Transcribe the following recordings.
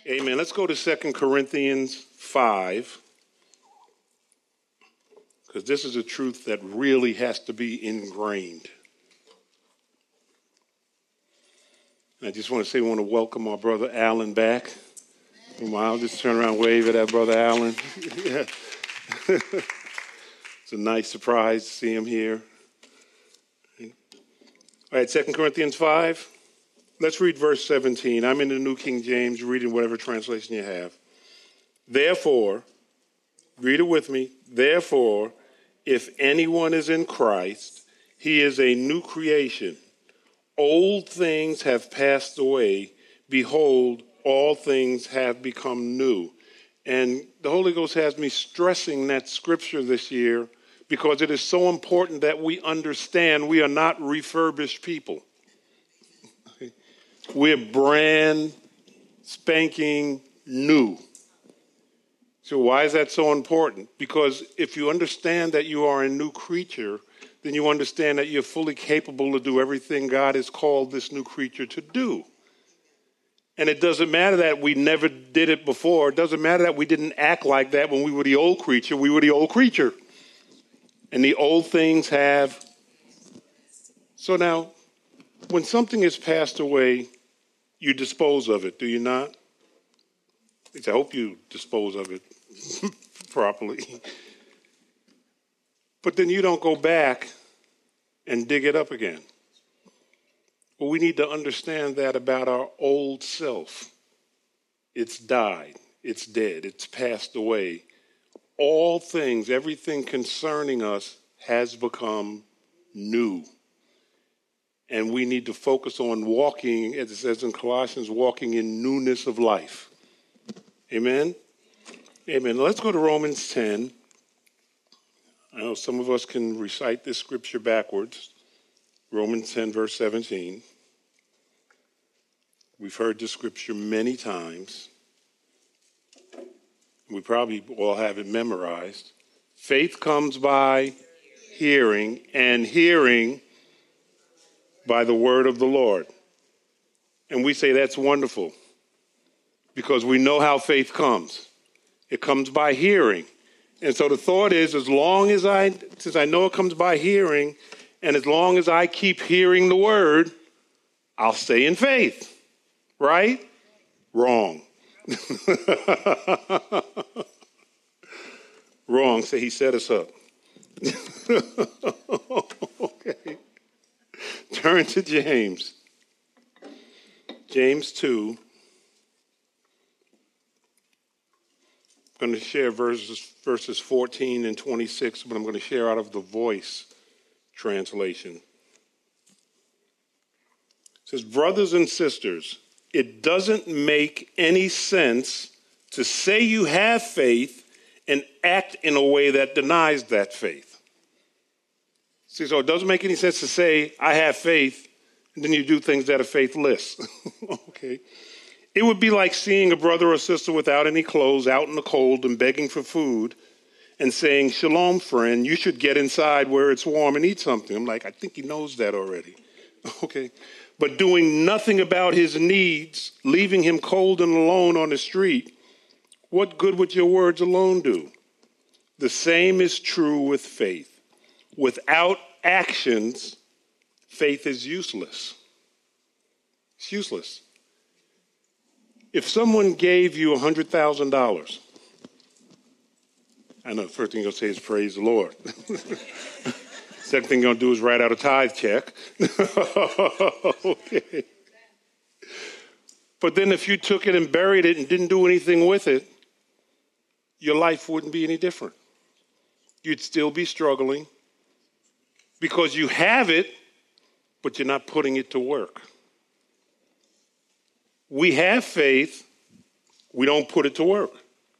Amen. Let's go to 2 Corinthians 5, because this is a truth that really has to be ingrained. And I just want to say, I want to welcome our brother Alan back. I'll just turn around and wave at that brother Alan. Yeah. It's a nice surprise to see him here. All right, 2 Corinthians 5. Let's read verse 17. I'm in the New King James, reading whatever translation you have. Therefore, read it with me. Therefore, if anyone is in Christ, he is a new creation. Old things have passed away. Behold, all things have become new. And the Holy Ghost has me stressing that scripture this year because it is so important that we understand we are not refurbished people. We're brand spanking new. So why is that so important? Because if you understand that you are a new creature, then you understand that you're fully capable to do everything God has called this new creature to do. And it doesn't matter that we never did it before. It doesn't matter that we didn't act like that when we were the old creature. We were the old creature. And the old things have. So now, when something has passed away, you dispose of it, do you not? At least I hope you dispose of it properly. But then you don't go back and dig it up again. Well, we need to understand that about our old self. It's died. It's dead. It's passed away. All things, everything concerning us has become new. And we need to focus on walking, as it says in Colossians, walking in newness of life. Amen? Amen. Let's go to Romans 10. I know some of us can recite this scripture backwards. Romans 10, verse 17. We've heard this scripture many times. We probably all have it memorized. Faith comes by hearing, and hearing by the word of the Lord. And we say that's wonderful because we know how faith comes. It comes by hearing. And so the thought is, since I know it comes by hearing, and as long as I keep hearing the word, I'll stay in faith. Right? Wrong. Wrong. Say he set us up. Okay. Turn to James. James 2. I'm going to share verses 14 and 26, but I'm going to share out of the Voice translation. It says, brothers and sisters, it doesn't make any sense to say you have faith and act in a way that denies that faith. See, so it doesn't make any sense to say I have faith and then you do things that are faithless. Okay. It would be like seeing a brother or sister without any clothes out in the cold and begging for food and saying, shalom, friend, you should get inside where it's warm and eat something. I'm like, I think he knows that already. Okay. But doing nothing about his needs, leaving him cold and alone on the street, what good would your words alone do? The same is true with faith. Without actions, faith is useless. It's useless. If someone gave you $100,000, I know the first thing you'll say is praise the Lord. Second thing you're going to do is write out a tithe check. Okay. But then if you took it and buried it and didn't do anything with it, your life wouldn't be any different. You'd still be struggling because you have it, but you're not putting it to work. We have faith, we don't put it to work.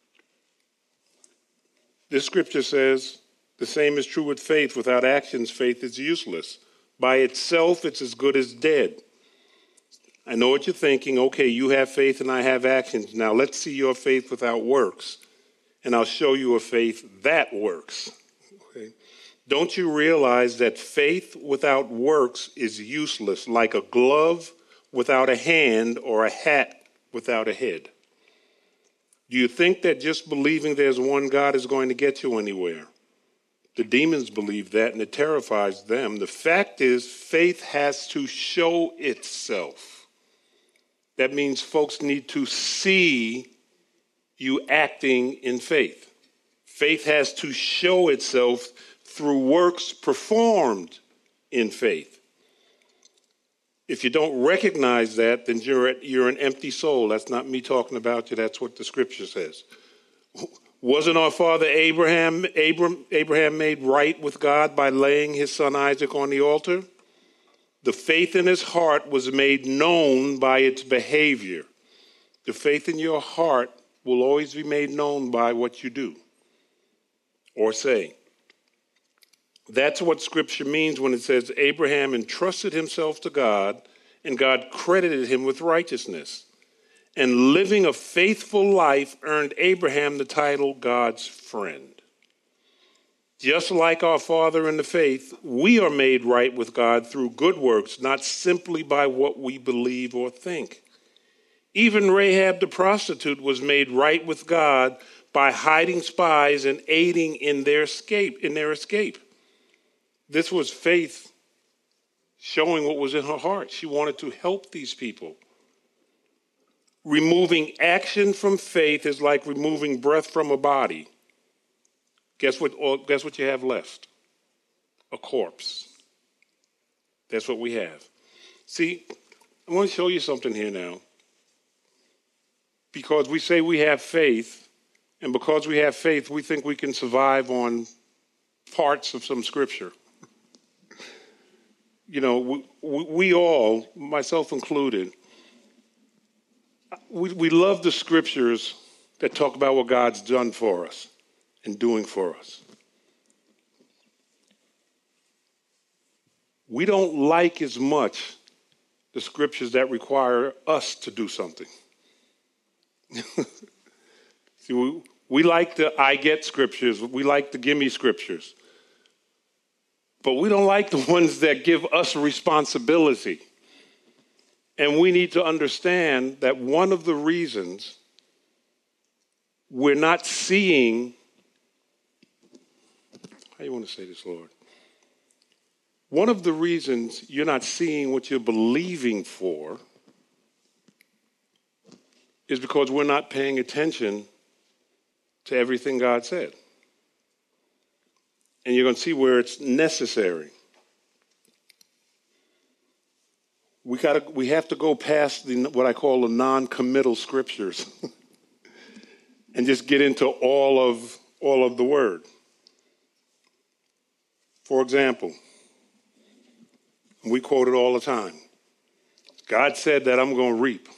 This scripture says, the same is true with faith. Without actions, faith is useless. By itself, it's as good as dead. I know what you're thinking. Okay, you have faith and I have actions. Now let's see your faith without works. And I'll show you a faith that works. Okay. Don't you realize that faith without works is useless, like a glove without a hand or a hat without a head? Do you think that just believing there's one God is going to get you anywhere? The demons believe that, and it terrifies them. The fact is, faith has to show itself. That means folks need to see you acting in faith. Faith has to show itself through works performed in faith. If you don't recognize that, then you're an empty soul. That's not me talking about you. That's what the scripture says. Wasn't our father Abraham made right with God by laying his son Isaac on the altar? The faith in his heart was made known by its behavior. The faith in your heart will always be made known by what you do or say. That's what Scripture means when it says Abraham entrusted himself to God and God credited him with righteousness. And living a faithful life earned Abraham the title God's friend. Just like our father in the faith, we are made right with God through good works, not simply by what we believe or think. Even Rahab the prostitute was made right with God by hiding spies and aiding in their escape. This was faith showing what was in her heart. She wanted to help these people. Removing action from faith is like removing breath from a body. Guess what you have left? A corpse. That's what we have. See, I want to show you something here now. Because we say we have faith, and because we have faith, we think we can survive on parts of some scripture. You know, we all, myself included, we love the scriptures that talk about what God's done for us and doing for us. We don't like as much the scriptures that require us to do something. See, we like the I get scriptures. We like the gimme scriptures. But we don't like the ones that give us responsibility. And we need to understand that one of the reasons we're not seeing, how do you want to say this, Lord? One of the reasons you're not seeing what you're believing for is because we're not paying attention to everything God said. And you're going to see where it's necessary. We have to go past what I call the non-committal scriptures and just get into all of the word. For example, we quote it all the time. God said that I'm going to reap.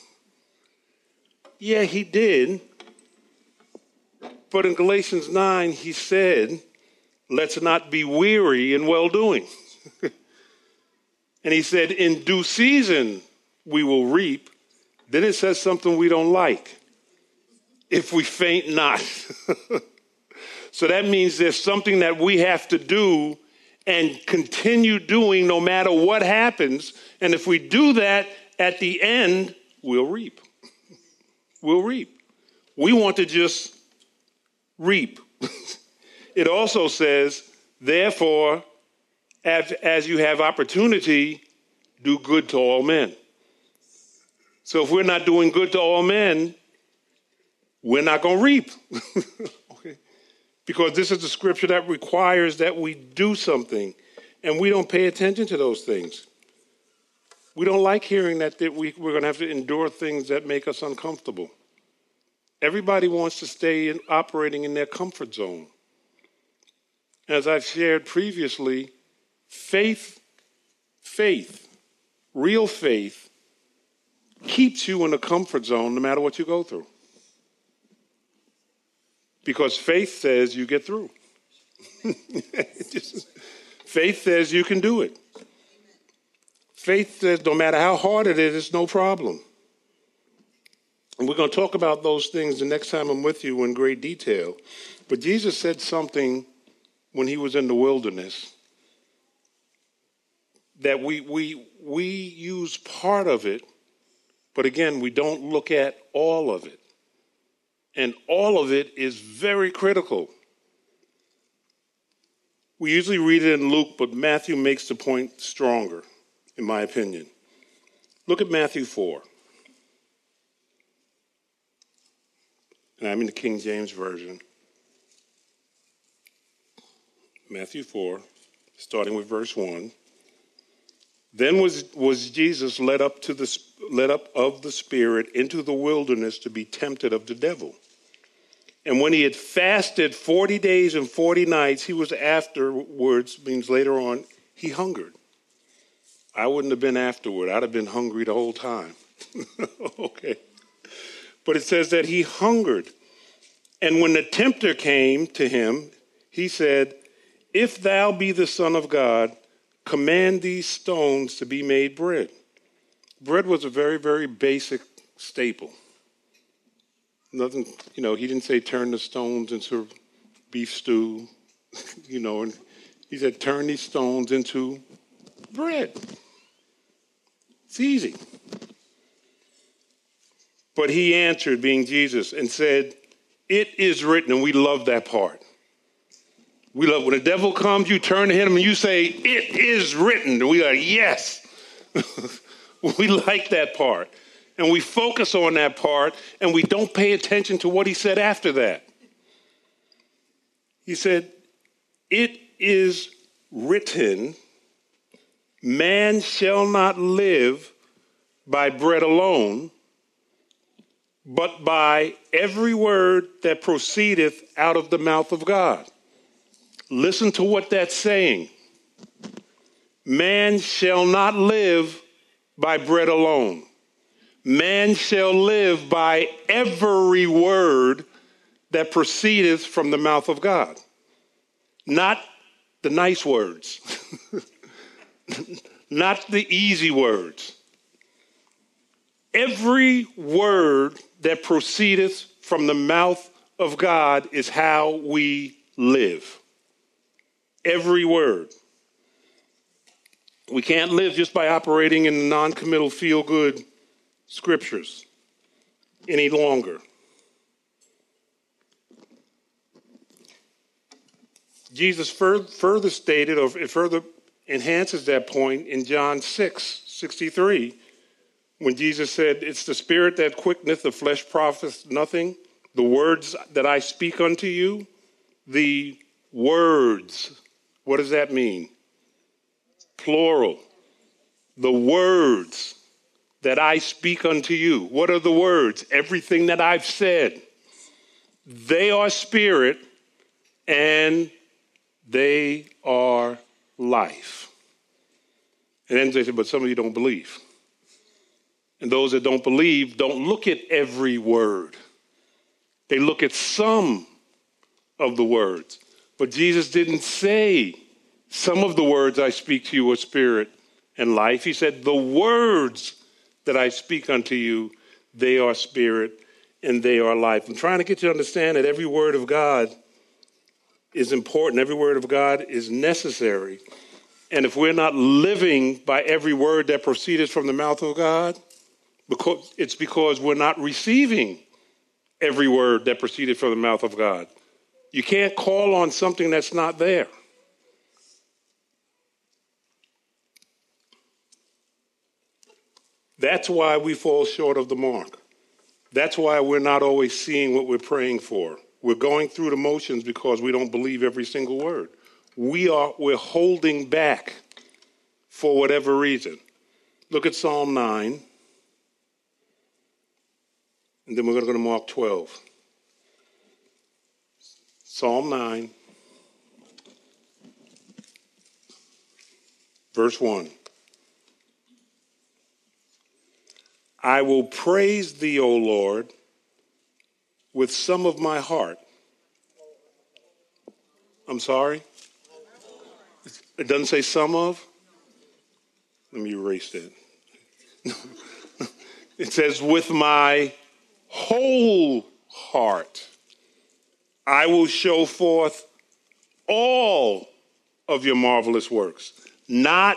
Yeah, he did. But in Galatians 9, he said, let's not be weary in well-doing. And he said, in due season, we will reap. Then it says something we don't like. If we faint not. So that means there's something that we have to do and continue doing no matter what happens. And if we do that, at the end, we'll reap. We'll reap. We want to just reap. It also says, therefore, as you have opportunity, do good to all men. So if we're not doing good to all men, we're not going to reap. Okay? Because this is the scripture that requires that we do something, and we don't pay attention to those things. We don't like hearing that we're going to have to endure things that make us uncomfortable. Everybody wants to stay operating in their comfort zone. As I've shared previously, faith, real faith, keeps you in a comfort zone no matter what you go through. Because faith says you get through. Faith says you can do it. Faith says no matter how hard it is, it's no problem. And we're going to talk about those things the next time I'm with you in great detail. But Jesus said something when he was in the wilderness that we use part of it, but again, we don't look at all of it. And all of it is very critical. We usually read it in Luke, but Matthew makes the point stronger, in my opinion. Look at Matthew 4. And I'm in the King James Version. Matthew 4, starting with verse 1. Then was Jesus led up of the Spirit into the wilderness to be tempted of the devil. And when he had fasted 40 days and 40 nights, he was afterwards, means later on, he hungered. I wouldn't have been afterward. I'd have been hungry the whole time. Okay. But it says that he hungered. And when the tempter came to him, he said, "If thou be the Son of God, command these stones to be made bread." Bread was a very, very basic staple. Nothing, he didn't say turn the stones into beef stew, and he said turn these stones into bread. It's easy. But he answered, being Jesus, and said, "It is written," and we love that part. We love when the devil comes, you turn to him and you say, "It is written." And we are, yes. We like that part. And we focus on that part, and we don't pay attention to what he said after that. He said, "It is written, man shall not live by bread alone, but by every word that proceedeth out of the mouth of God." Listen to what that's saying. Man shall not live by bread alone. Man shall live by every word that proceedeth from the mouth of God. Not the nice words. Not the easy words. Every word that proceedeth from the mouth of God is how we live. Every word. We can't live just by operating in the non-committal feel-good scriptures any longer. Jesus further stated, or further enhances that point in John 6:63, when Jesus said, "It's the spirit that quickeneth, the flesh profiteth nothing. The words that I speak unto you," the words. What does that mean? Plural. The words that I speak unto you. What are the words? Everything that I've said. They are spirit and they are life. And then they said, but some of you don't believe. And those that don't believe don't look at every word. They look at some of the words. But Jesus didn't say some of the words I speak to you are spirit and life. He said the words that I speak unto you, they are spirit and they are life. I'm trying to get you to understand that every word of God is important. Every word of God is necessary. And if we're not living by every word that proceeds from the mouth of God, it's because we're not receiving every word that proceeded from the mouth of God. You can't call on something that's not there. That's why we fall short of the mark. That's why we're not always seeing what we're praying for. We're going through the motions because we don't believe every single word. We're holding back for whatever reason. Look at Psalm 9. And then we're going to go to Mark 12. Psalm 9, verse 1. I will praise thee, O Lord, with some of my heart. I'm sorry? It doesn't say some of? Let me erase that. It says with my whole heart. I will show forth all of your marvelous works, not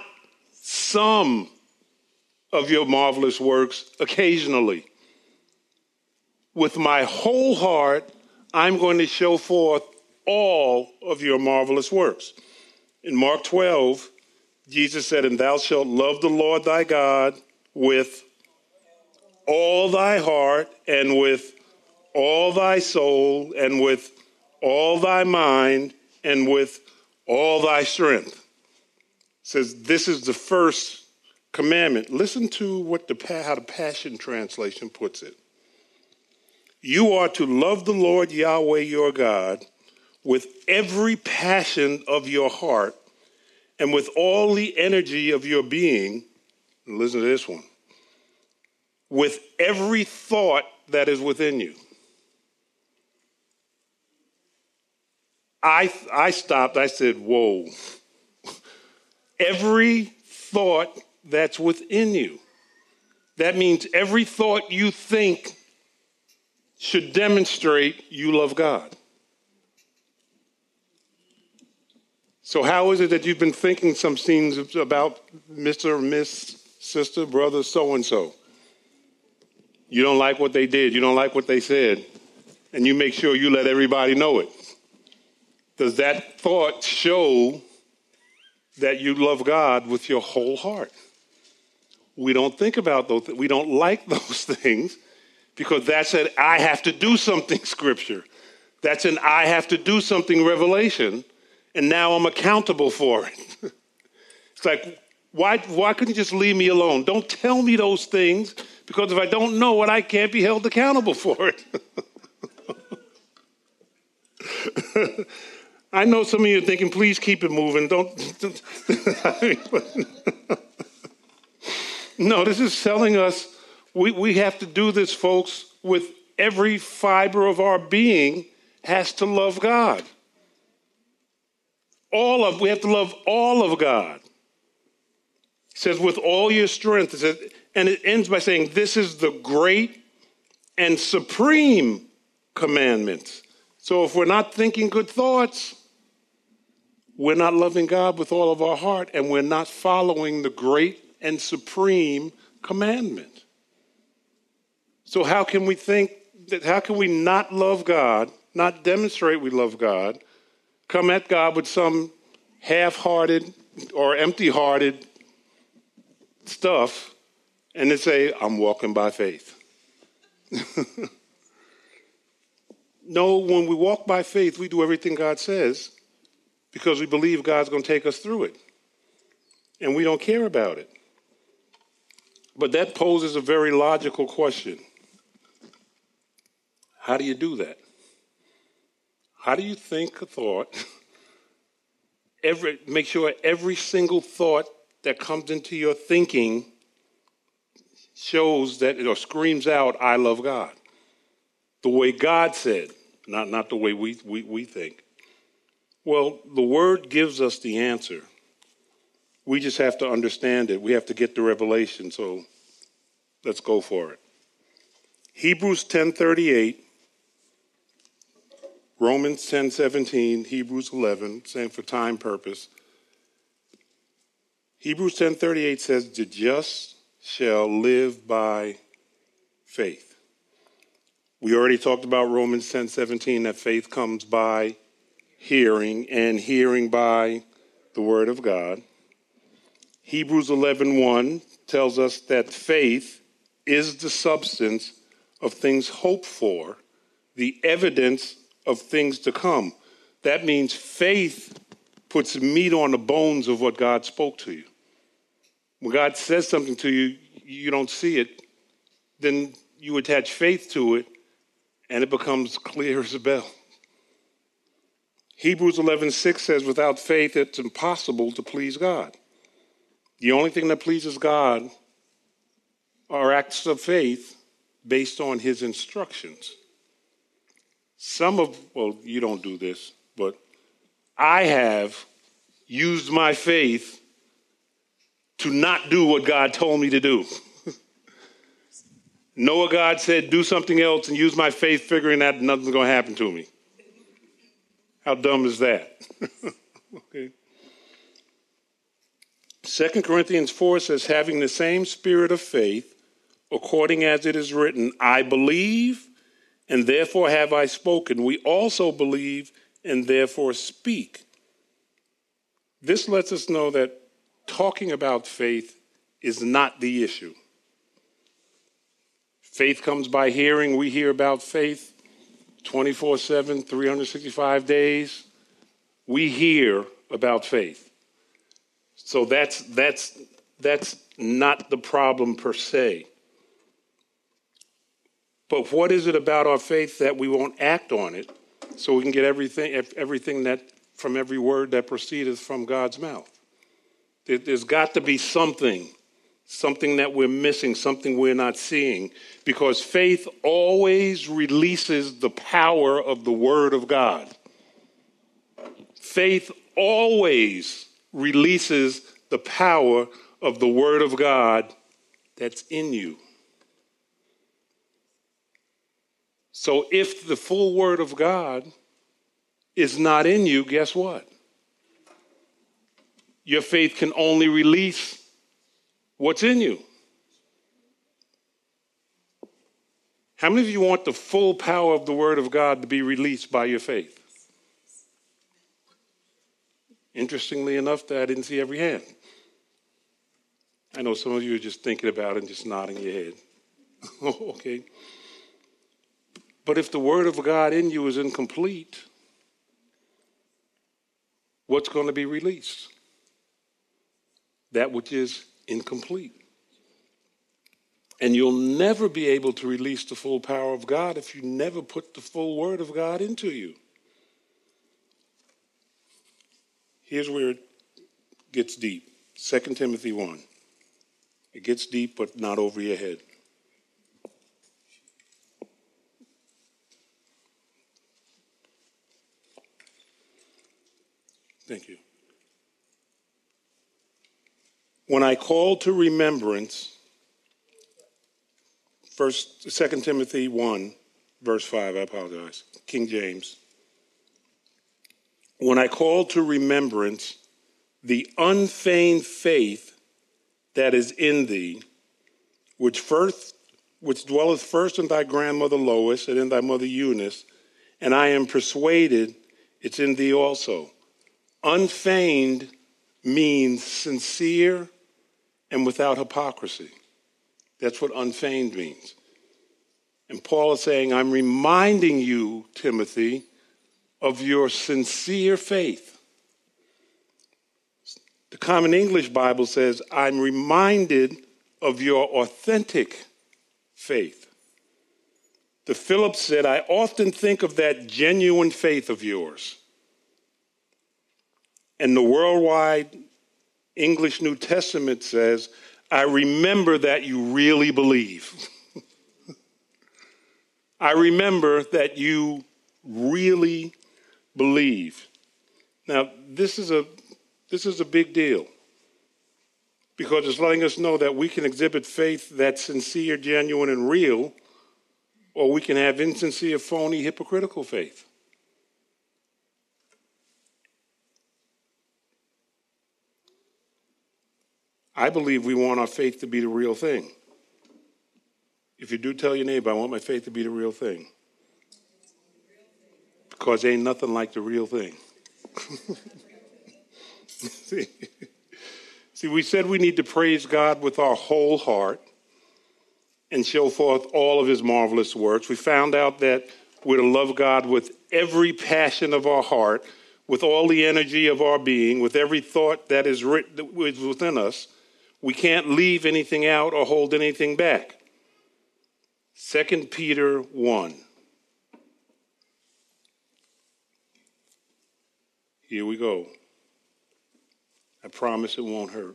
some of your marvelous works occasionally. with my whole heart, I'm going to show forth all of your marvelous works. In Mark 12, Jesus said, and thou shalt love the Lord thy God with all thy heart and with all thy soul and with all thy mind and with all thy strength. It says this is the first commandment. Listen to how the Passion Translation puts it. You are to love the Lord Yahweh your God with every passion of your heart and with all the energy of your being. And listen to this one. With every thought that is within you. I stopped. I said, whoa. Every thought that's within you. That means every thought you think should demonstrate you love God. So how is it that you've been thinking some things about Mr. or Miss, sister, brother, so-and-so? You don't like what they did. You don't like what they said. And you make sure you let everybody know it. Does that thought show that you love God with your whole heart? We don't think about those. We don't like those things because that's an I have to do something scripture. That's an I have to do something revelation. And now I'm accountable for it. It's like, why couldn't you just leave me alone? Don't tell me those things because if I don't know it, I can't be held accountable for it. I know some of you are thinking, please keep it moving. No, this is telling us we have to do this, folks, with every fiber of our being has to love God. We have to love all of God. It says, with all your strength. It says, and it ends by saying, this is the great and supreme commandment. So if we're not thinking good thoughts, we're not loving God with all of our heart, and we're not following the great and supreme commandment. So how can we not love God, not demonstrate we love God, come at God with some half-hearted or empty-hearted stuff, and then say, I'm walking by faith? No, when we walk by faith, we do everything God says because we believe God's going to take us through it. And we don't care about it. But that poses a very logical question. How do you do that? How do you think a thought? Make sure every single thought that comes into your thinking shows that or screams out, I love God. The way God said, not the way we think. Well, the Word gives us the answer. We just have to understand it. We have to get the revelation. So let's go for it. Hebrews 10:38, Romans 10:17, Hebrews 11, same for time purpose. Hebrews 10:38 says, the just shall live by faith. We already talked about Romans 10:17, that faith comes by hearing, and hearing by the word of God. Hebrews 11:1 tells us that faith is the substance of things hoped for, the evidence of things to come. That means faith puts meat on the bones of what God spoke to you. When God says something to you, you don't see it, then you attach faith to it, and it becomes clear as a bell. Hebrews 11:6 says, without faith, it's impossible to please God. The only thing that pleases God are acts of faith based on his instructions. You don't do this, but I have used my faith to not do what God told me to do. Know what God said, do something else, and use my faith figuring that nothing's going to happen to me. How dumb is that? Okay. 2 Corinthians 4 says, having the same spirit of faith, according as it is written, I believe, and therefore have I spoken. We also believe and therefore speak. This lets us know that talking about faith is not the issue. Faith comes by hearing. We hear about faith 24/7, 365 days. We hear about faith. So that's not the problem per se. But what is it about our faith that we won't act on it so we can get everything that from every word that proceedeth from God's mouth? There's got to be something that we're missing, something we're not seeing, because faith always releases the power of the Word of God. Faith always releases the power of the Word of God that's in you. So if the full Word of God is not in you, guess what? Your faith can only release what's in you. How many of you want the full power of the Word of God to be released by your faith? Interestingly enough, I didn't see every hand. I know some of you are just thinking about it and just nodding your head. Okay. But if the Word of God in you is incomplete, what's going to be released? That which is incomplete. And you'll never be able to release the full power of God if you never put the full Word of God into you. Here's where it gets deep. 2 Timothy 1. It gets deep, but not over your head. Thank you. When I call to remembrance, 2 Timothy 1, verse 5, I apologize, King James. When I call to remembrance the unfeigned faith that is in thee, which dwelleth first in thy grandmother Lois and in thy mother Eunice, and I am persuaded it's in thee also. Unfeigned means sincere and without hypocrisy. That's what unfeigned means. And Paul is saying, I'm reminding you, Timothy, of your sincere faith. The Common English Bible says, I'm reminded of your authentic faith. The Phillips said, I often think of that genuine faith of yours. And the Worldwide English New Testament says, I remember that you really believe. I remember that you really believe. Now, this is a big deal because it's letting us know that we can exhibit faith that's sincere, genuine, and real, or we can have insincere, phony, hypocritical faith. I believe we want our faith to be the real thing. If you do, tell your neighbor, I want my faith to be the real thing. Because ain't nothing like the real thing. See, we said we need to praise God with our whole heart and show forth all of his marvelous works. We found out that we're to love God with every passion of our heart, with all the energy of our being, with every thought that is within us. We can't leave anything out or hold anything back. 2 Peter 1. Here we go. I promise it won't hurt.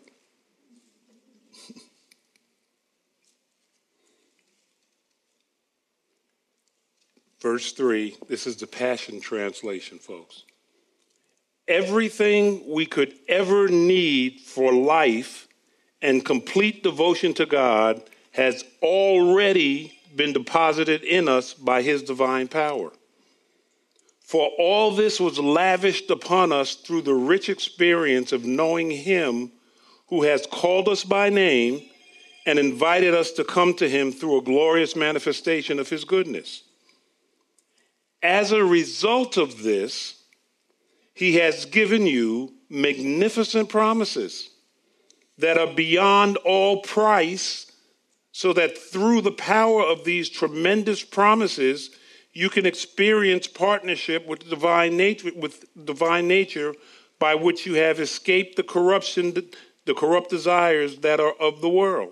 Verse 3, this is the Passion Translation, folks. Everything we could ever need for life and complete devotion to God has already been deposited in us by his divine power. For all this was lavished upon us through the rich experience of knowing him who has called us by name and invited us to come to him through a glorious manifestation of his goodness. As a result of this, he has given you magnificent promises that are beyond all price, so that through the power of these tremendous promises, you can experience partnership with divine nature, by which you have escaped the corrupt desires that are of the world.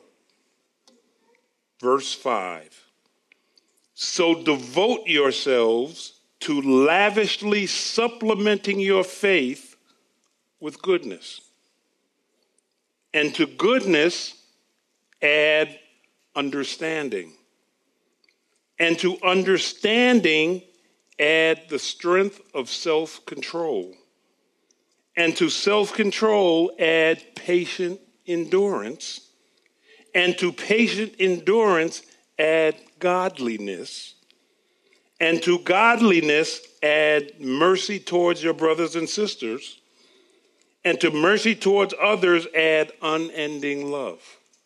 Verse 5. So devote yourselves to lavishly supplementing your faith with goodness. And to goodness, add understanding. And to understanding, add the strength of self-control. And to self-control, add patient endurance. And to patient endurance, add godliness. And to godliness, add mercy towards your brothers and sisters. And to mercy towards others, add unending love.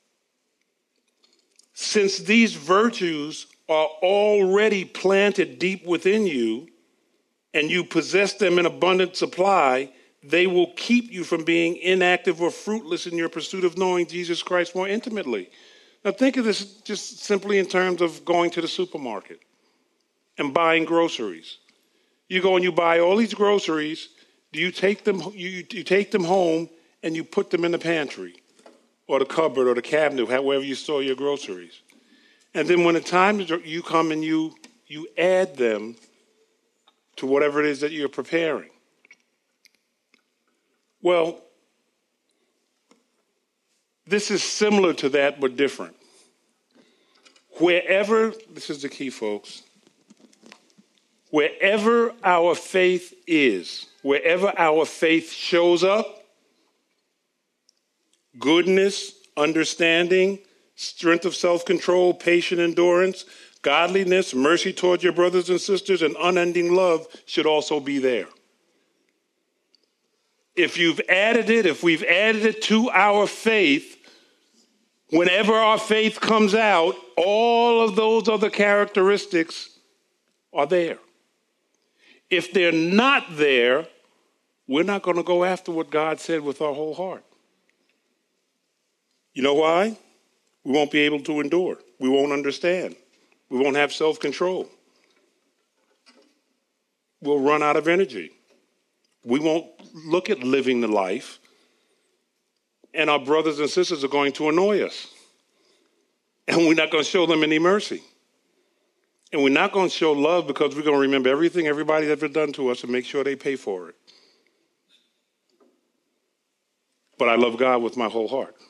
Since these virtues are already planted deep within you, and you possess them in abundant supply, they will keep you from being inactive or fruitless in your pursuit of knowing Jesus Christ more intimately. Now think of this just simply in terms of going to the supermarket and buying groceries. You go and you buy all these groceries. Do you take them? You take them home and you put them in the pantry, or the cupboard, or the cabinet, however you store your groceries. And then when the time is, you come and you add them to whatever it is that you're preparing. Well, this is similar to that, but different. Wherever, this is the key, folks, wherever our faith is, wherever our faith shows up, goodness, understanding, strength of self-control, patient endurance, godliness, mercy towards your brothers and sisters, and unending love should also be there. If we've added it to our faith, whenever our faith comes out, all of those other characteristics are there. If they're not there, we're not going to go after what God said with our whole heart. You know why? We won't be able to endure. We won't understand. We won't have self-control. We'll run out of energy. We won't look at living the life, and our brothers and sisters are going to annoy us. And we're not going to show them any mercy. And we're not going to show love, because we're going to remember everything everybody's ever done to us and make sure they pay for it. But I love God with my whole heart.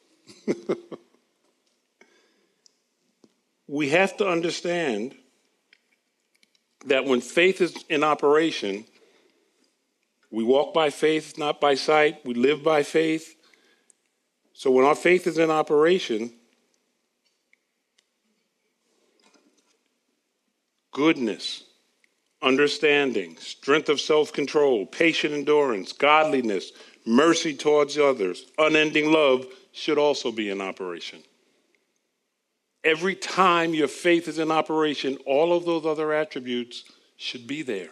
We have to understand that when faith is in operation, we walk by faith, not by sight. We live by faith. So when our faith is in operation, goodness, understanding, strength of self-control, patient endurance, godliness, mercy towards others, unending love should also be in operation. Every time your faith is in operation, all of those other attributes should be there.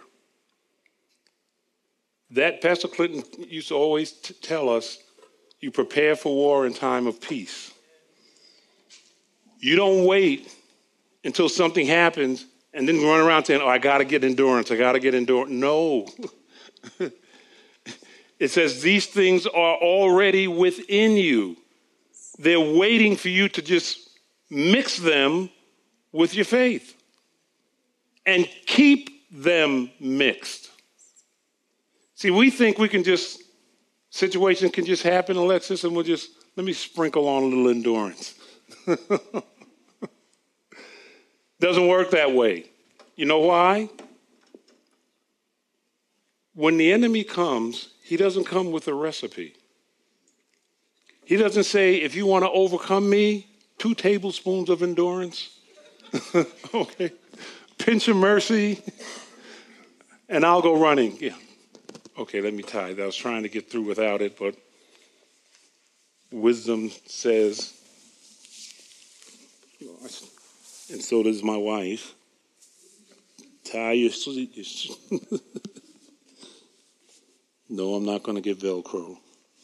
That Pastor Clinton used to always tell us, you prepare for war in time of peace. You don't wait until something happens and then run around saying, I got to get endurance, No. It says these things are already within you. They're waiting for you to just mix them with your faith and keep them mixed. See, we think we can just, situations can just happen, Alexis, and let me sprinkle on a little endurance. Doesn't work that way. You know why? When the enemy comes, he doesn't come with a recipe. He doesn't say, if you want to overcome me, 2 tablespoons of endurance, okay, pinch of mercy, and I'll go running. Yeah. Okay, let me tithe. I was trying to get through without it, but wisdom says, and so does my wife, tie your No, I'm not going to get Velcro.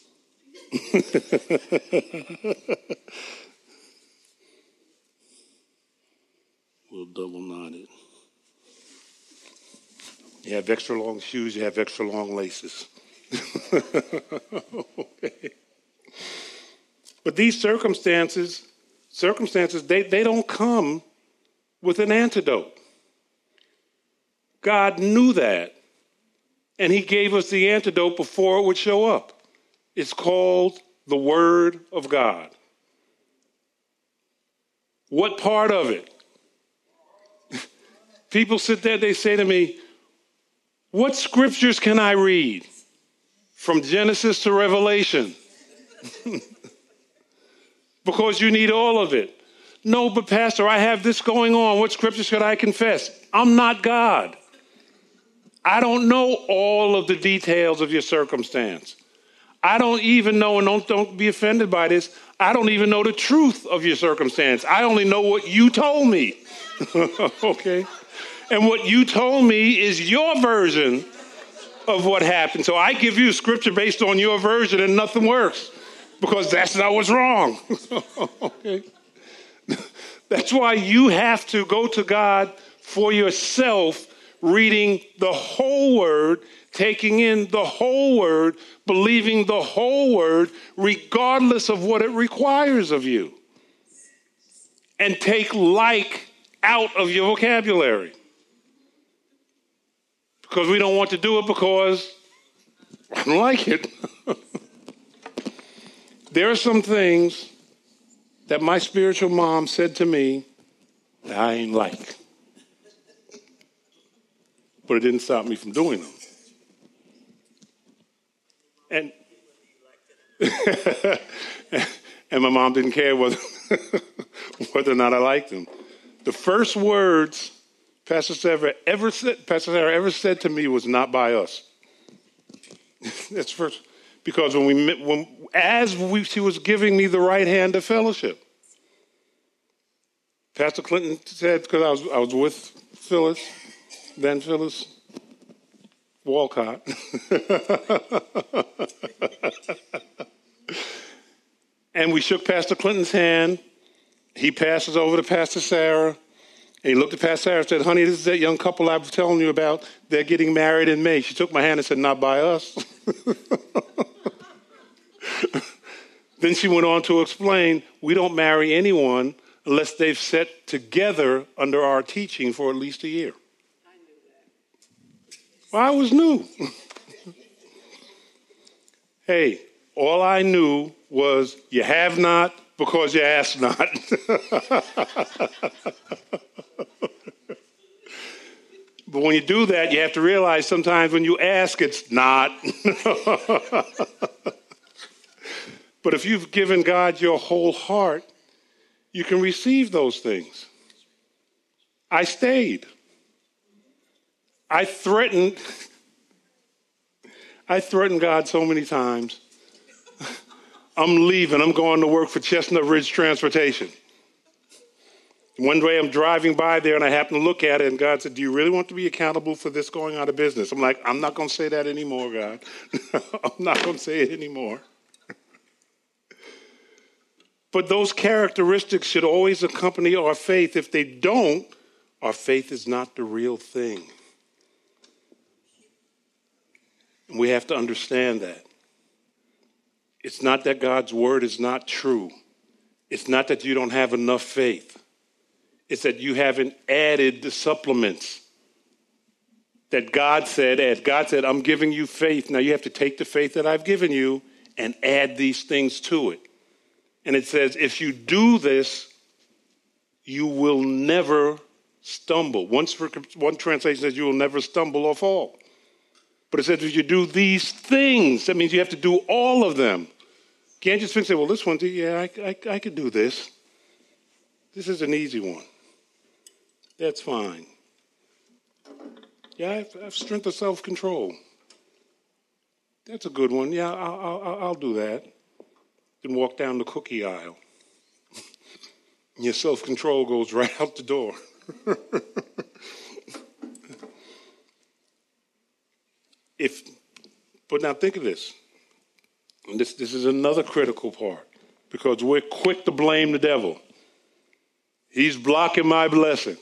We'll double knot it. You have extra long shoes, you have extra long laces. Okay. But these circumstances, they don't come with an antidote. God knew that, and he gave us the antidote before it would show up. It's called the Word of God. What part of it? People sit there, they say to me, what scriptures can I read? From Genesis to Revelation. Because you need all of it. No, but Pastor, I have this going on. What scriptures should I confess? I'm not God. I don't know all of the details of your circumstance. I don't even know, and don't be offended by this, I don't even know the truth of your circumstance. I only know what you told me. Okay? And what you told me is your version of what happened. So I give you scripture based on your version and nothing works because that's not what's wrong. Okay? That's why you have to go to God for yourself, reading the whole word, taking in the whole word, believing the whole word, regardless of what it requires of you. And take like out of your vocabulary. Because we don't want to do it because I don't like it. There are some things that my spiritual mom said to me that I ain't like. But it didn't stop me from doing them. And and my mom didn't care whether or not I liked them. The first words Pastor Sarah ever said to me was not by us. That's first, because she was giving me the right hand of fellowship. Pastor Clinton said, because I was with Phyllis Walcott. And we shook Pastor Clinton's hand. He passes over to Pastor Sarah. And he looked at Pastor Sarah and said, honey, this is that young couple I was telling you about. They're getting married in May. She took my hand and said, not by us. Then she went on to explain, we don't marry anyone unless they've sat together under our teaching for at least a year. I knew that. Well, I was new. Hey, all I knew was you have not because you ask not. But when you do that, you have to realize sometimes when you ask, it's not. But if you've given God your whole heart, you can receive those things. I stayed. I threatened God so many times. I'm leaving. I'm going to work for Chestnut Ridge Transportation. One day I'm driving by there and I happen to look at it and God said, do you really want to be accountable for this going out of business? I'm like, I'm not going to say that anymore, God. I'm not going to say it anymore. But those characteristics should always accompany our faith. If they don't, our faith is not the real thing. And we have to understand that. It's not that God's word is not true. It's not that you don't have enough faith. It's that you haven't added the supplements that God said. God said, I'm giving you faith. Now you have to take the faith that I've given you and add these things to it. And it says, if you do this, you will never stumble. One translation says you will never stumble or fall. But it says if you do these things, that means you have to do all of them. You can't just say, well, this one, yeah, I could do this. This is an easy one. That's fine. Yeah, I have strength of self-control. That's a good one. Yeah, I'll do that. Then walk down the cookie aisle. Your self-control goes right out the door. But now think of this. And this is another critical part, because we're quick to blame the devil. He's blocking my blessing.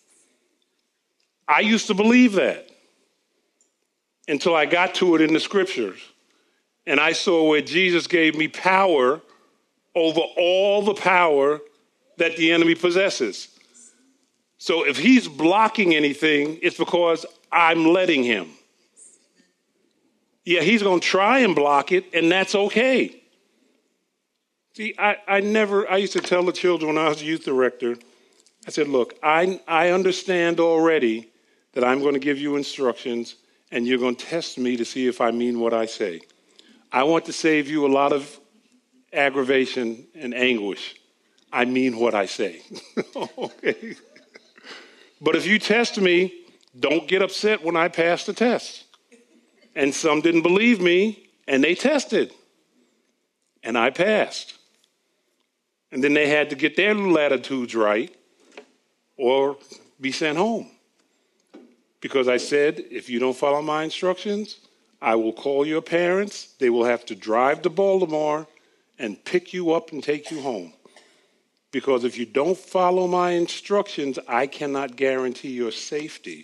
I used to believe that until I got to it in the scriptures. And I saw where Jesus gave me power over all the power that the enemy possesses. So if he's blocking anything, it's because I'm letting him. Yeah, he's going to try and block it, and that's okay. See, I used to tell the children when I was a youth director, I said, look, I understand already that I'm going to give you instructions, and you're going to test me to see if I mean what I say. I want to save you a lot of aggravation and anguish. I mean what I say. Okay. But if you test me, don't get upset when I pass the test. And some didn't believe me, and they tested. And I passed. And then they had to get their little attitudes right or be sent home. Because I said, if you don't follow my instructions, I will call your parents. They will have to drive to Baltimore and pick you up and take you home. Because if you don't follow my instructions, I cannot guarantee your safety.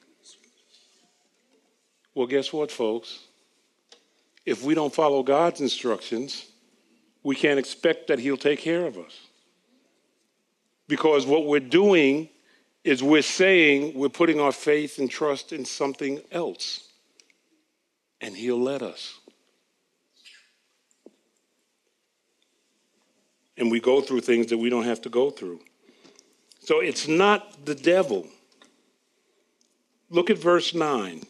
Well, guess what, folks? If we don't follow God's instructions, we can't expect that he'll take care of us. Because what we're doing is we're saying we're putting our faith and trust in something else. And he'll let us. And we go through things that we don't have to go through. So it's not the devil. Look at verse 9.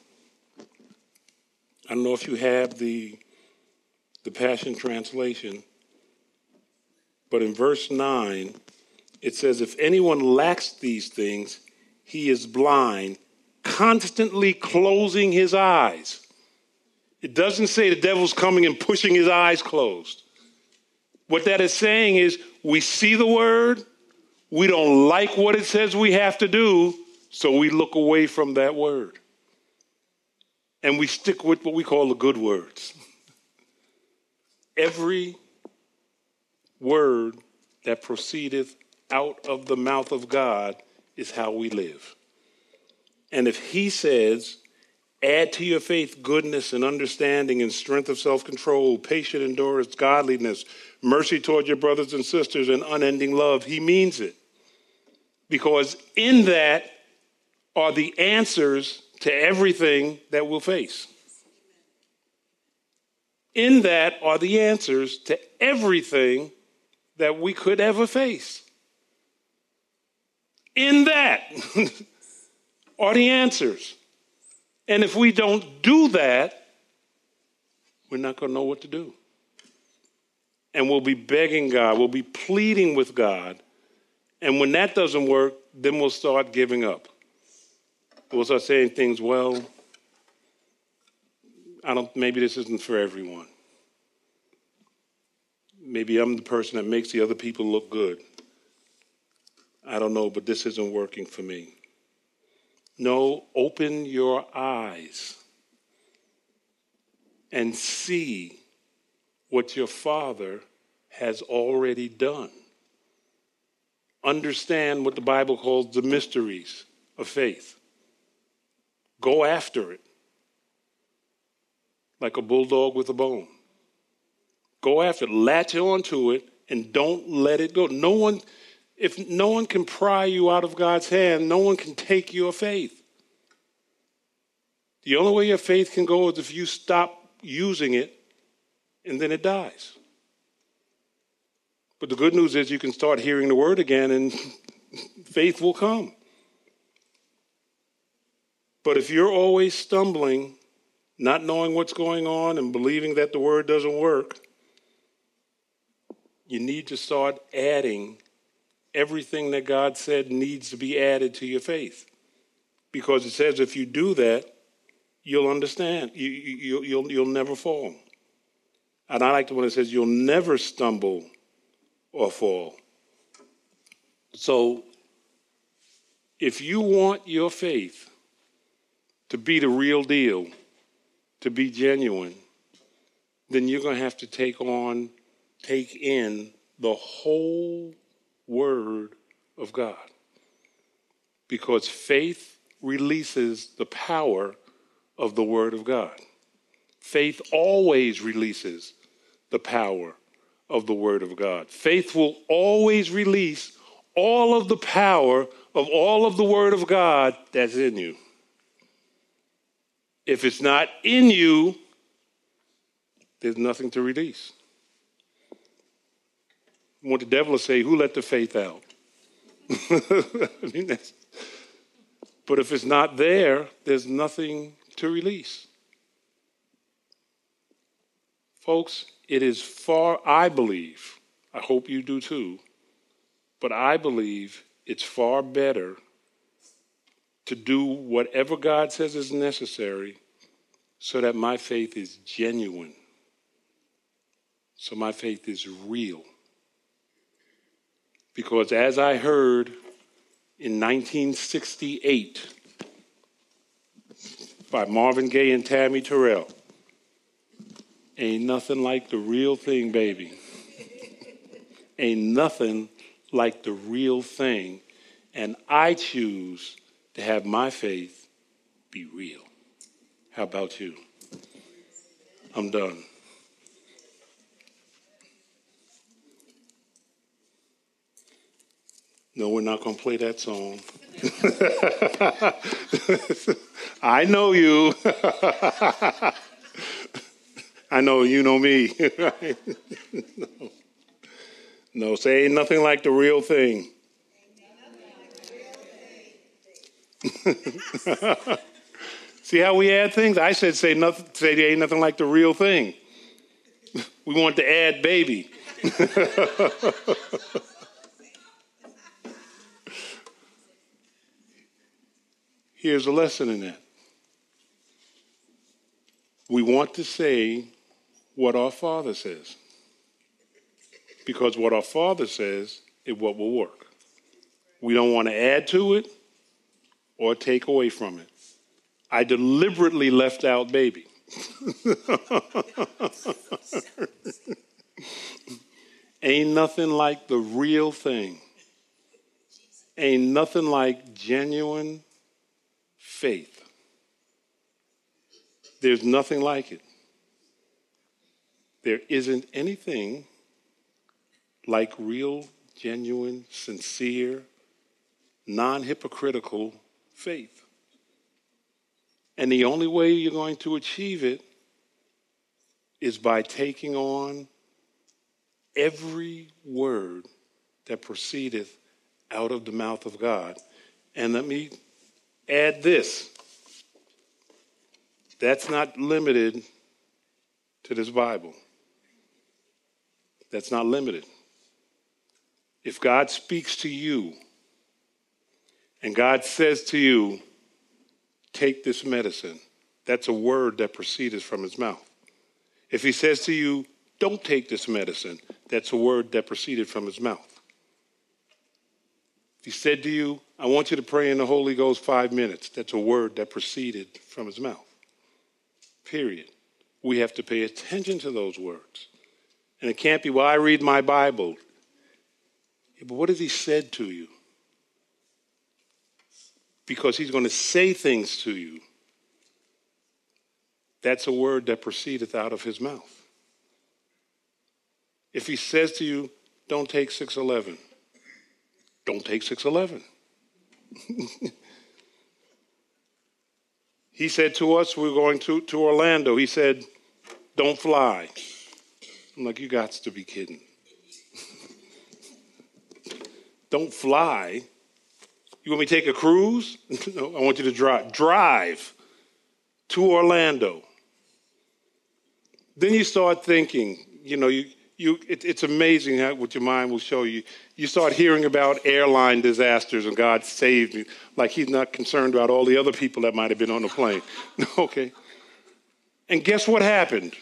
I don't know if you have the Passion Translation, but in verse 9, it says, if anyone lacks these things, he is blind, constantly closing his eyes. It doesn't say the devil's coming and pushing his eyes closed. What that is saying is we see the word, we don't like what it says we have to do, so we look away from that word. And we stick with what we call the good words. Every word that proceedeth out of the mouth of God is how we live. And if he says, add to your faith goodness and understanding and strength of self-control, patient endurance, godliness, mercy toward your brothers and sisters, and unending love, he means it. Because in that are the answers to everything that we'll face. In that are the answers to everything that we could ever face. In that are the answers. And if we don't do that, we're not going to know what to do. And we'll be begging God, we'll be pleading with God. And when that doesn't work, then we'll start giving up. We'll start saying things, well, maybe this isn't for everyone. Maybe I'm the person that makes the other people look good. I don't know, but this isn't working for me. No, open your eyes and see what your Father has already done. Understand what the Bible calls the mysteries of faith. Go after it like a bulldog with a bone. Go after it, latch onto it, and don't let it go. If no one can pry you out of God's hand, no one can take your faith. The only way your faith can go is if you stop using it and then it dies. But the good news is you can start hearing the word again and faith will come. But if you're always stumbling, not knowing what's going on and believing that the word doesn't work, you need to start adding everything that God said needs to be added to your faith. Because it says if you do that, you'll understand. You'll never fall. And I like the one that says you'll never stumble or fall. So if you want your faith to be the real deal, to be genuine, then you're going to have to take in the whole Word of God. Because faith releases the power of the Word of God. Faith always releases the power of the Word of God. Faith will always release all of the power of all of the Word of God that's in you. If it's not in you, there's nothing to release. I want the devil to say, who let the faith out? But if it's not there, there's nothing to release. Folks, it is I believe, I hope you do too, but I believe it's far better to do whatever God says is necessary so that my faith is genuine, so my faith is real. Because as I heard in 1968 by Marvin Gaye and Tammy Terrell, ain't nothing like the real thing, baby. Ain't nothing like the real thing. And I choose to have my faith be real. How about you? I'm done. No, we're not going to play that song. I know you. I know you know me. No, say ain't nothing like the real thing. See how we add things? I said say there ain't nothing like the real thing. We want to add baby. Here's a lesson in that. We want to say what our Father says. Because what our Father says is what will work. We don't want to add to it or take away from it. I deliberately left out baby. Ain't nothing like the real thing. Ain't nothing like genuine faith. There's nothing like it. There isn't anything like real, genuine, sincere, non-hypocritical faith. And the only way you're going to achieve it is by taking on every word that proceedeth out of the mouth of God. And let me add this. That's not limited to this Bible. That's not limited. If God speaks to you and God says to you, take this medicine, that's a word that proceedeth from his mouth. If he says to you, don't take this medicine, that's a word that proceeded from his mouth. If he said to you, I want you to pray in the Holy Ghost 5 minutes, that's a word that proceeded from his mouth. Period. We have to pay attention to those words. And it can't be, well, I read my Bible. Yeah, but what has he said to you? Because he's going to say things to you. That's a word that proceedeth out of his mouth. If he says to you, don't take 611, don't take 611. He said to us, we're going to Orlando. He said, don't fly. I'm like, you got to be kidding. Don't fly? You want me to take a cruise? No, I want you to drive to Orlando. Then you start thinking, it's amazing what your mind will show you. You start hearing about airline disasters and God saved me, like he's not concerned about all the other people that might have been on the plane. Okay. And guess what happened?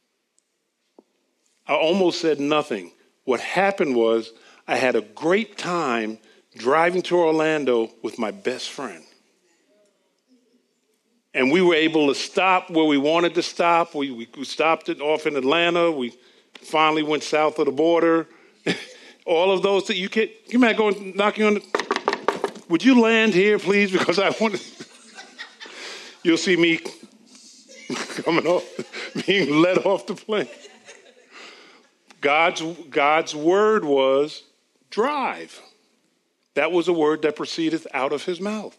I almost said nothing. What happened was I had a great time driving to Orlando with my best friend. And we were able to stop where we wanted to stop. We stopped it off in Atlanta. We finally went south of the border. All of those that you might go and knock you on the, would you land here, please? Because I want to, you'll see me coming off, being let off the plane. God's word was drive. That was a word that proceedeth out of his mouth.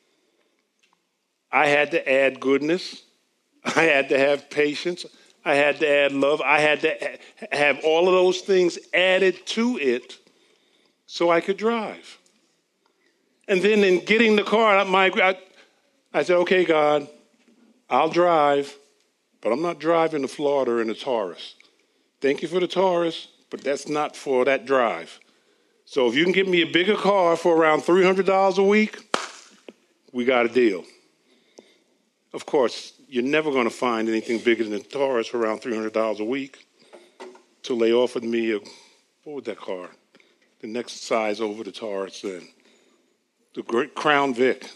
I had to add goodness. I had to have patience. I had to add love. I had to have all of those things added to it so I could drive. And then in getting the car, I said, okay, God, I'll drive, but I'm not driving to Florida in a Taurus. Thank you for the Taurus, but that's not for that drive. So if you can get me a bigger car for around $300 a week, we got a deal. Of course, you're never going to find anything bigger than a Taurus for around $300 a week. So they offered me what was that car? The next size over the Taurus then. The great Crown Vic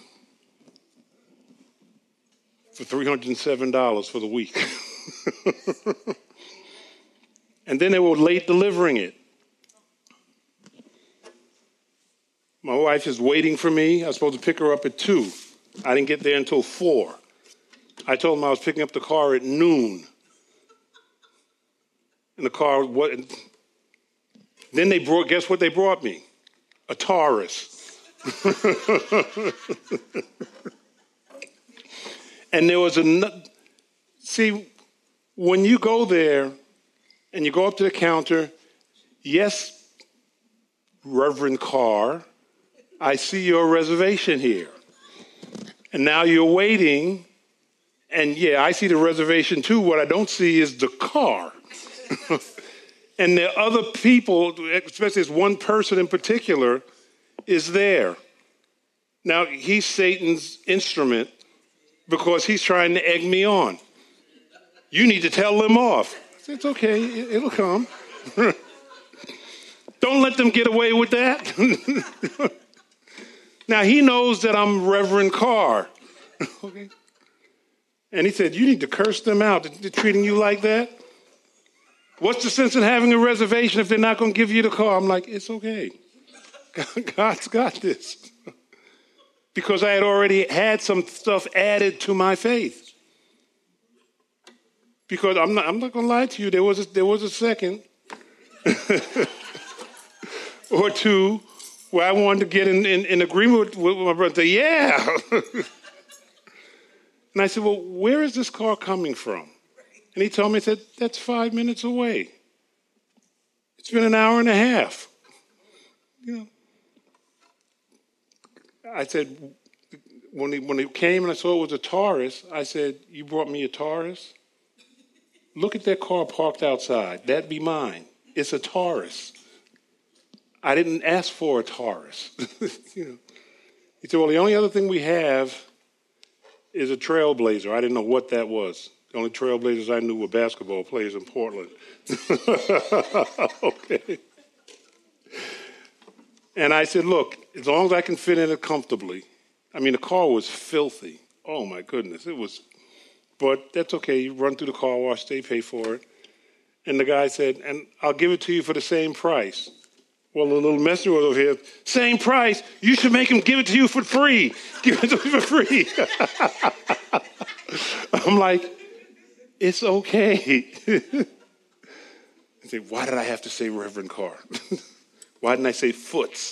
for $307 for the week. And then they were late delivering it. My wife is waiting for me. I was supposed to pick her up at 2. I didn't get there until 4. I told them I was picking up the car at noon. And the car, then guess what they brought me? A Taurus. And there was see, when you go there and you go up to the counter, yes, Reverend Carr, I see your reservation here. And now you're waiting, and yeah, I see the reservation too. What I don't see is the car. And the other people, especially this one person in particular, is there. Now, he's Satan's instrument because he's trying to egg me on. You need to tell them off. It's okay, it'll come. Don't let them get away with that. Now, he knows that I'm Reverend Carr. Okay. And he said, you need to curse them out. They're treating you like that. What's the sense in having a reservation if they're not going to give you the car? I'm like, it's okay. God's got this. Because I had already had some stuff added to my faith. Because I'm not going to lie to you. There was a second or two where I wanted to get in agreement with my brother. Yeah. And I said, well, where is this car coming from? And he told me, he said, that's 5 minutes away. It's been an hour and a half. You know. I said, when he came and I saw it was a Taurus, I said, you brought me a Taurus? Look at that car parked outside. That'd be mine. It's a Taurus. I didn't ask for a Taurus. You know. He said, well, the only other thing we have is a Trailblazer. I didn't know what that was. The only Trailblazers I knew were basketball players in Portland. Okay. And I said, look, as long as I can fit in it comfortably. I mean, the car was filthy. Oh, my goodness. It was, but that's okay. You run through the car wash, they pay for it. And the guy said, and I'll give it to you for the same price. Well, the little messenger was over here, same price. You should make him give it to you for free. Give it to me for free. I'm like, it's okay. I say, why did I have to say Reverend Carr? Why didn't I say Foots?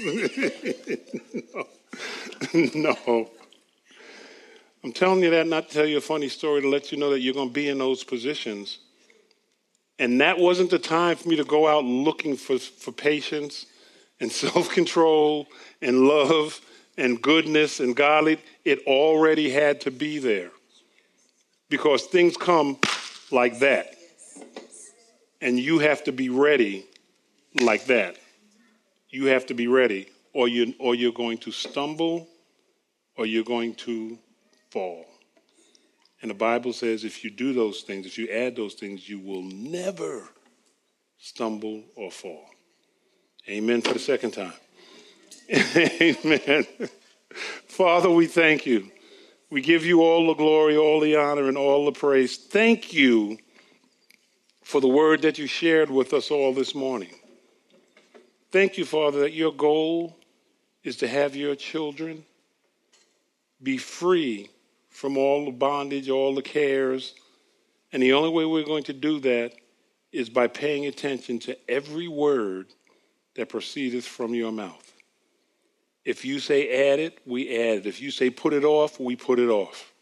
No. I'm telling you that not to tell you a funny story, to let you know that you're going to be in those positions. And that wasn't the time for me to go out looking for patience and self-control and love and goodness and godly. It already had to be there. Because things come like that. And you have to be ready like that. You have to be ready, or you're going to stumble, or you're going to fall. And the Bible says if you do those things, if you add those things, you will never stumble or fall. Amen for the second time. Amen. Father, we thank you We give you all the glory, all the honor, and all the praise. Thank you for the word that you shared with us all this morning. Thank you, Father, that your goal is to have your children be free from all the bondage, all the cares. And the only way we're going to do that is by paying attention to every word that proceedeth from your mouth. If you say add it, we add it. If you say put it off, we put it off.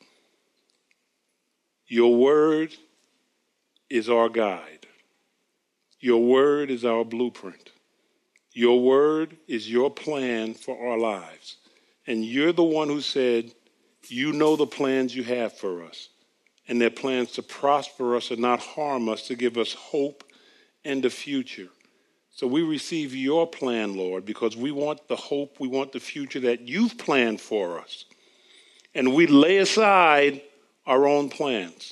Your word is our guide. Your word is our blueprint. Your word is your plan for our lives. And you're the one who said, you know the plans you have for us. And they're plans to prosper us and not harm us, to give us hope and a future. So we receive your plan, Lord, because we want the hope, we want the future that you've planned for us. And we lay aside our own plans.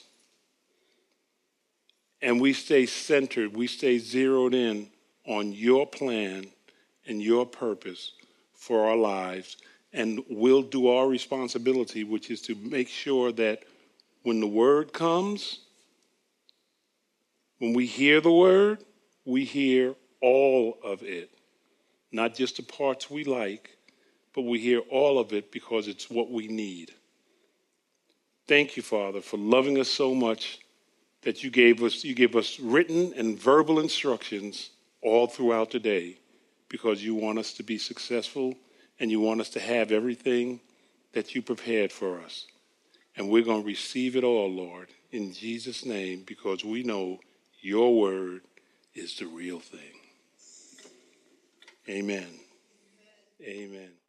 And we stay centered, we stay zeroed in on your plan and your purpose for our lives. And we'll do our responsibility, which is to make sure that when the word comes, when we hear the word, we hear all of it. Not just the parts we like, but we hear all of it because it's what we need. Thank you, Father, for loving us so much that you gave us written and verbal instructions all throughout the day, because you want us to be successful and you want us to have everything that you prepared for us. And we're going to receive it all, Lord, in Jesus' name, because we know your word is the real thing. Amen. Amen.